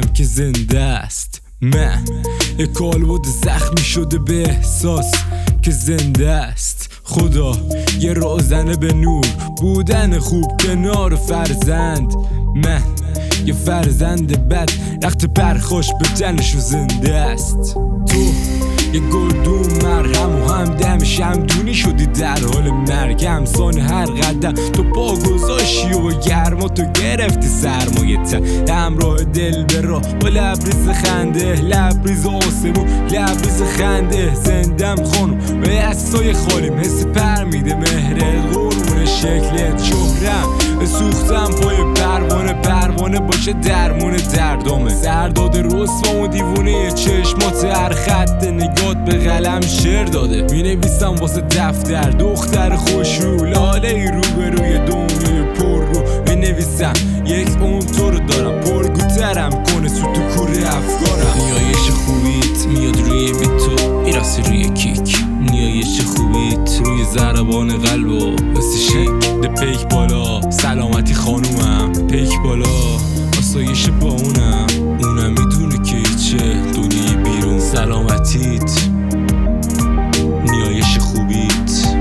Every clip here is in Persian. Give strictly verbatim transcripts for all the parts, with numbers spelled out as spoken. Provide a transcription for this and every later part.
که زنده است. من یک کالبد زخمی شده به احساس که زنده است. خدا یه روزنه به نور بودن خوب کنار فرزند. من یه فرزند بد رخت پرخاش به تنشو زنده است. تو یه گلدون مرهم و همدم شمدونی شدی در حال مرگ. همسان هر قدم تو پا گذاشی و گرما تو گرفتی سرمایه ته. همراه دل برا با لبریز خنده، لبریز آسمون لبریز خنده. زندم خانم به دستای خالی مثل پر میده مهرت قربون شکلت. شهرم سوختم پای پروانه، پروانه باشه درمون دردامه. سرداد رسوام و دیوونه چشمات هر خط نگات به قلم شعر داده. می نویسم واسه دفتر دختر خوش رو لاله ای رو به روی دنیای پر رو. می نویسم یک اون تو رو دارم پرگوترم کنه سو تو کوره افکارم. نیایش خوبیت میاد روی بیتو میراسی روی کیک. نیایش خوبیت روی ضربان قلب و مثل شک ده پیک بالا. سلامتی خانومم پیک بالا آسایش با اونم. اونم میدونه که چه دنیای بیرون. سلامتیت نیایش خوبیت.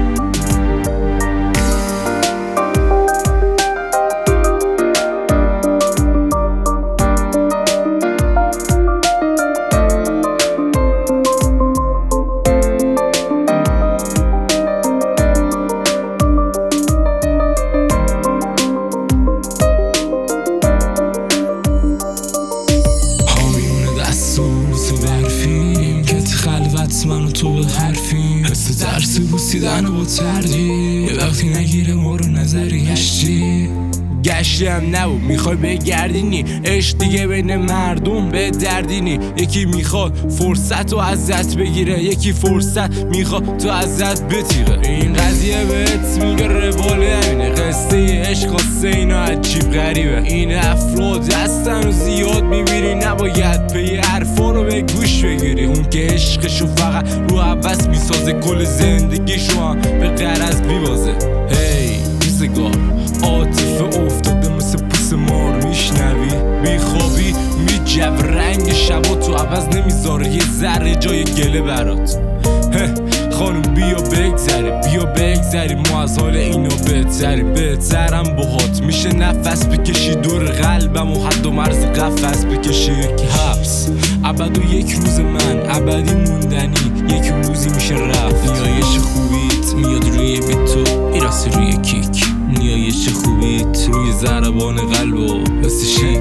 من و تو به حرفیم حس درس بوسیدن و با تردی. یه وقتی نگیره ما رو نظری گشتی گشتی هم نبود میخوای بگردینی. عشق دیگه بین مردم به دردینی. یکی میخواد فرصت رو ازت بگیره، یکی فرصت میخواد تو ازت بتیغه. این قضیه بهت میگه رواله همینه. قصه عشق قصه اینا عجیب غریبه. این افراد هستن و زیاد میبینی نباید پی حرفا رو به گوش بگیری. اون که عشقشو فقط رو عوض میسازه کل زندگیشو هم به غرض بیبازه. هی روزگار عاطفه افتاده مثل پوست مار میشنوی. بیخوابی میجو رنگ شبا تو عوض نمیذاره یه ذره جای گله برات. خانم بیا بگذری بیا بگذری ما از حال اینا بهتری. بهترم باهات میشه نفس بکشی دور قلبم و حد و مرز قفس بکشی. یک حبس ابد و یک روز من ابدی موندنی یک روزی میشه رفت. نیایش خوبیت میاد روی بیتو میراسی روی کیک. نیایش خوبیت روی ضربان قلب و مثل شک